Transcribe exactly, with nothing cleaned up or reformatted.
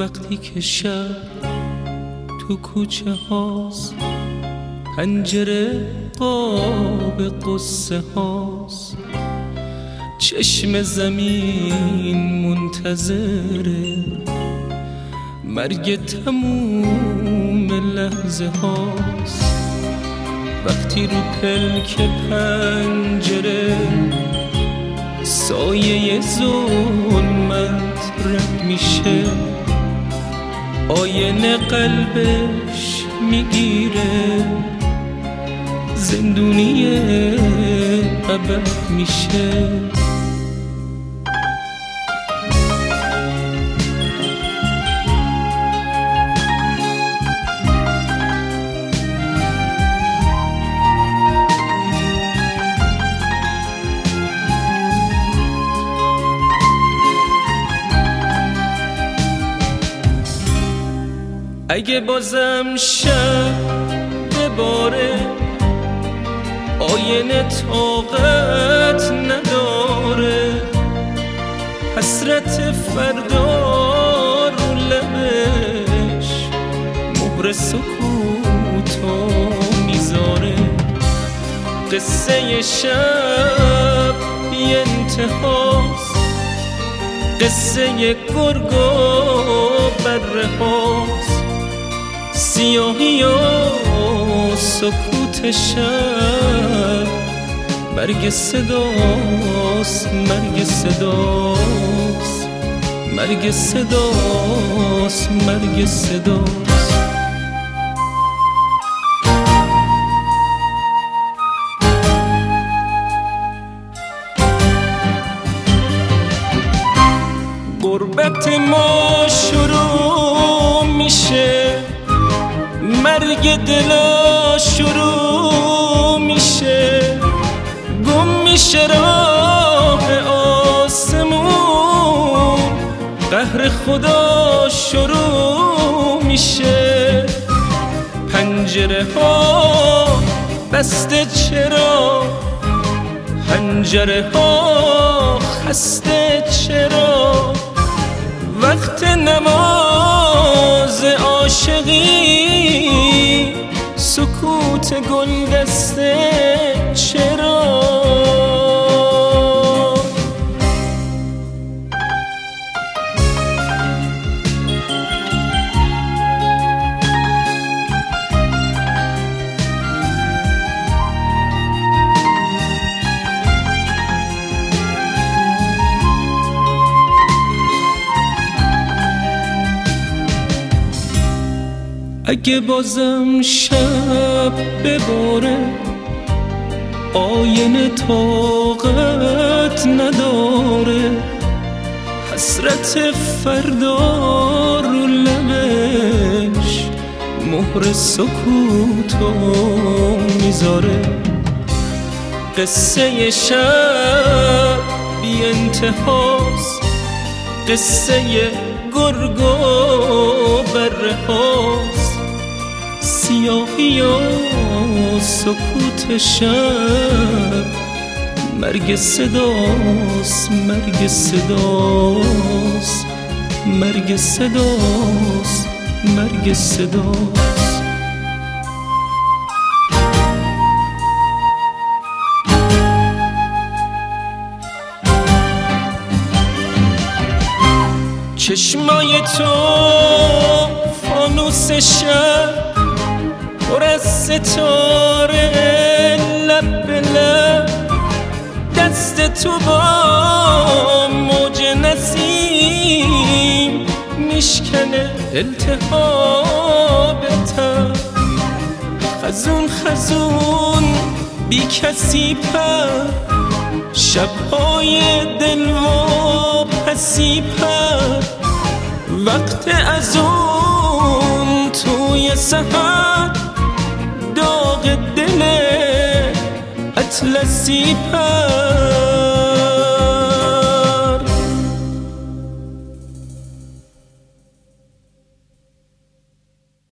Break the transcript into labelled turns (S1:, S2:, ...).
S1: وقتی که شب تو کوچه هاست، پنجره قاب قصه هاست، چشم زمین منتظره مرگ تموم لحظه هاست. وقتی رو پلک پنجره سایه ظلمت رد میشه، آینه قلبش میگیره زندونی ابد میشه. اگه بازم شب بباره، آینه طاقت نداره، حسرت فردا رو لبش مهر سکوتو میذاره. قصه شب بی انتهاست، قصه گرگ و بره هاست، سیاهی و سکوت شب مرگ صداست، مرگ صداست، مرگ صداست، مرگ صداست. غربت ما شروع میشه، مرگ دلا شروع میشه، گم میشه راه آسمون، قهر خدا شروع میشه. پنجره ها بسته چرا، پنجره ها خسته چرا، وقت نماز عاشقی سکوت گل دسته چرا؟ اگه بازم شب بباره، آینه طاقت نداره، حسرت فردا رو لبش مهر سکوتو میذاره. قصه شب بی انتهاست، قصه گرگ و بره هاست، سیاهی و سکوت شب مرگ صداست، مرگ صداست، مرگ صداست، مرگ صداست. چشمای تو فانوس شب پر از ستاره، لب به لب دست تو با موج نسیم میشکنه التهاب تب. خزون خزون بی کسی پر، شبهای دل و پسی پر، وقت از اون توی سحر داغ دل اطلسی پر.